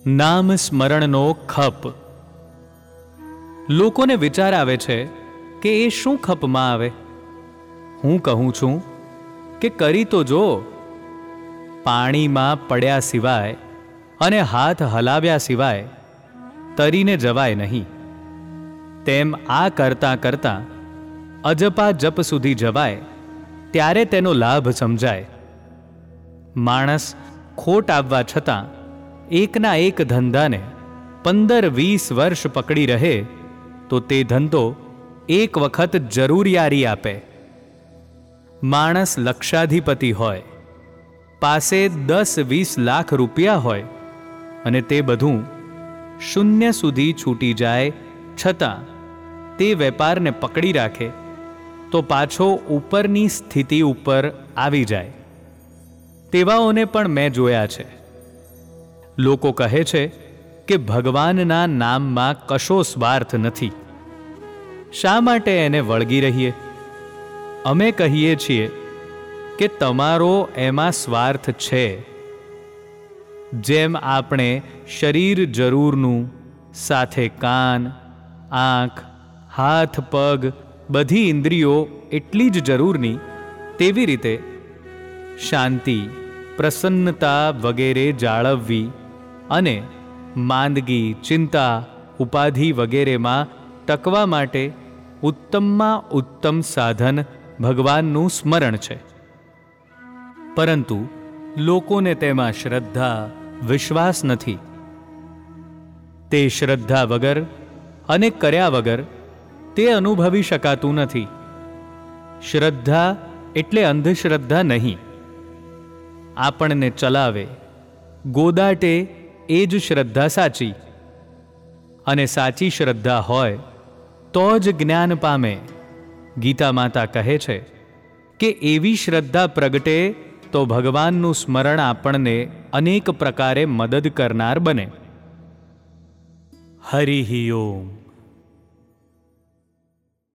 નામ સ્મરણનો ખપ. લોકોને વિચાર આવે છે કે એ શું ખપમાં આવે. હું કહું છું કે કરી તો જો. પાણીમાં પડ્યા સિવાય અને હાથ હલાવ્યા સિવાય તરીને જવાય નહીં. તેમ આ કરતાં કરતાં અજપા જપ સુધી જવાય ત્યારે તેનો લાભ સમજાય. માણસ ખોટ આવવા છતાં એકના એક ધંધાને 15-20 વર્ષ પકડી રહે તો તે ધંધો એક વખત જરૂર યારી આપે. માણસ લક્ષાધિપતિ હોય, પાસે 10-20 લાખ રૂપિયા હોય અને તે બધું શૂન્ય સુધી છૂટી જાય છતાં તે વેપારને પકડી રાખે તો પાછો ઉપરની સ્થિતિ ઉપર આવી જાય. તેવાઓને પણ મેં જોયા છે. લોકો કહે છે કે ભગવાનના નામમાં કશો સ્વાર્થ નથી, શા માટે એને વળગી રહીએ? અમે કહીએ છીએ કે તમારો એમાં સ્વાર્થ છે. જેમ આપણે શરીર જરૂરનું, સાથે કાન, આંખ, હાથ, પગ, બધી ઇન્દ્રિયો એટલી જ જરૂરની, તેવી રીતે શાંતિ, પ્રસન્નતા વગેરે જાળવવી અને માંદગી, ચિંતા, ઉપાધિ વગેરેમાં ટકવા માટે ઉત્તમમાં ઉત્તમ સાધન ભગવાનનું સ્મરણ છે. પરંતુ લોકોને તેમાં શ્રદ્ધા, વિશ્વાસ નથી. તે શ્રદ્ધા વગર અને કર્યા વગર તે અનુભવી શકાતું નથી. શ્રદ્ધા એટલે અંધશ્રદ્ધા નહીં. આપણને ચલાવે, ગોદાટે એ જ શ્રદ્ધા સાચી. અને સાચી શ્રદ્ધા હોય તો જ જ્ઞાન પામે. ગીતા માતા કહે છે કે એવી શ્રદ્ધા પ્રગટે તો ભગવાનનું સ્મરણ આપણને અનેક પ્રકારે મદદ કરનાર બને. હરિ ઓમ.